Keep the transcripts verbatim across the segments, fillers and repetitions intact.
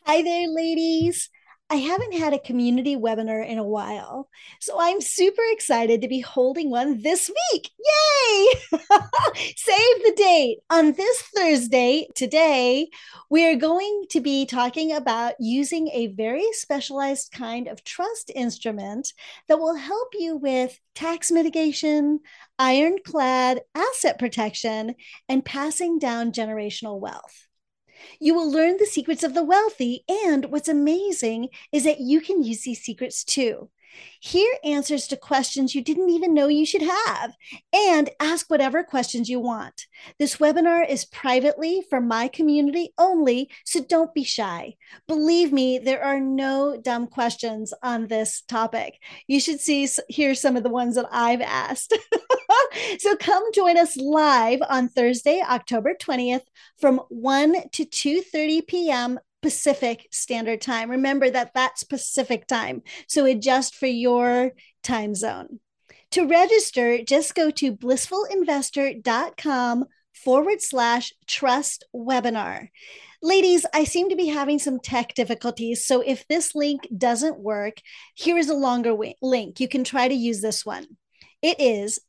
Hi there, ladies. I haven't had a community webinar in a while, so I'm super excited to be holding one this week. Yay! Save the date. On this Thursday, today, we are going to be talking about using a very specialized kind of trust instrument that will help you with tax mitigation, ironclad asset protection, and passing down generational wealth. You will learn the secrets of the wealthy. And what's amazing is that you can use these secrets too. Hear answers to questions you didn't even know you should have, and ask whatever questions you want. This webinar is privately for my community only, so don't be shy. Believe me, there are no dumb questions on this topic. You should see hear some of the ones that I've asked. So come join us live on Thursday, October twentieth from one to two thirty p.m. Pacific Standard Time. Remember that that's Pacific time, so adjust for your time zone. To register, just go to blissfulinvestor.com forward slash trust webinar. Ladies, I seem to be having some tech difficulties, so if this link doesn't work, here is a longer link. You can try to use this one. It is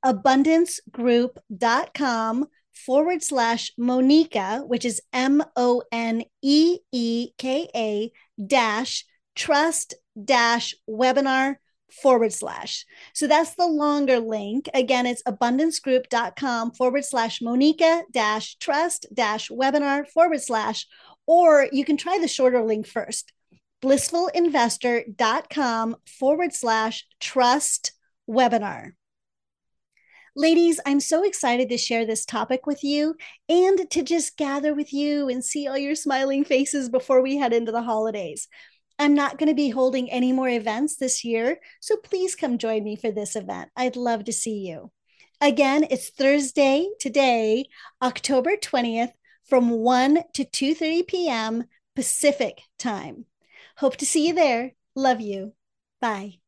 abundancegroup.com forward slash Moneeka, which is M O N E E K A dash trust dash webinar forward slash. So that's the longer link. Again, it's abundancegroup.com forward slash Moneeka dash trust dash webinar forward slash, or you can try the shorter link first. blissfulinvestor.com forward slash trust webinar. Ladies, I'm so excited to share this topic with you and to just gather with you and see all your smiling faces before we head into the holidays. I'm not going to be holding any more events this year, so please come join me for this event. I'd love to see you. Again, it's Thursday, today, October twentieth, from one to two thirty p.m. Pacific time. Hope to see you there. Love you. Bye.